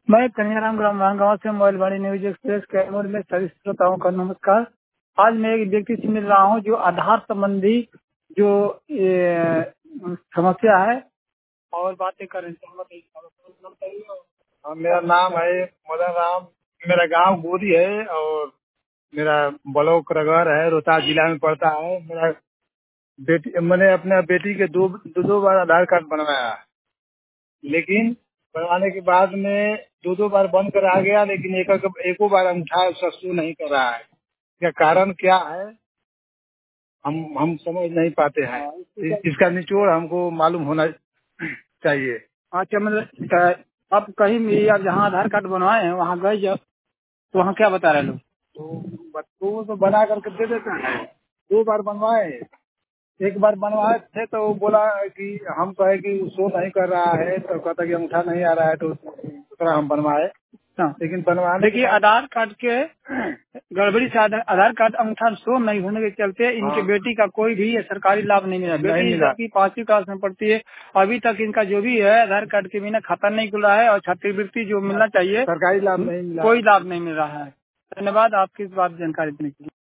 मैं कन्हैयाराम ग्राम गाँव से mobile Vani news express Kaimur में सभी श्रोताओं का नमस्कार। आज मैं एक व्यक्ति से मिल रहा हूँ जो आधार संबंधी जो समस्या है और बातें कर रहे हैं। मेरा नाम है मदन राम। मेरा गांव गोदी है और मेरा ब्लॉक रगड़ है, रोहतास जिला में पड़ता है। मेरा मैंने अपने बेटी के दो बार आधार कार्ड बनवाया, लेकिन बनवाने के बाद में दो बार बन कर आ गया, लेकिन एको बार अंगूठा उसका शो नहीं कर रहा है। इसका कारण क्या है हम समझ नहीं पाते हैं। इसका निचोड़ हमको मालूम होना चाहिए। अच्छा, मतलब आप कहीं भी आप जहाँ आधार कार्ड बनवाए हैं वहाँ गए जब तो वहाँ क्या बता रहे लोग? तो बच्चों तो बना करके दे देता है। दो बार बनवाए, एक बार बनवाए थे तो वो बोला कि हम कहे कि शो नहीं कर रहा है, तो कहता कि अंगूठा नहीं आ रहा है, तो दूसरा हम बनवाए। लेकिन बनवाने देखिए, आधार कार्ड के गड़बड़ी से आधार कार्ड अंगूठा शो नहीं होने के चलते इनके बेटी का कोई भी सरकारी लाभ नहीं मिला। बेटी की 5वीं क्लास में पढ़ती है, अभी तक इनका जो भी है आधार कार्ड के बिना खाता नहीं खुला है और छात्रवृत्ति जो मिलना चाहिए सरकारी लाभ नहीं मिला, कोई लाभ नहीं मिल रहा है। धन्यवाद आपकी इस बात जानकारी देने के लिए।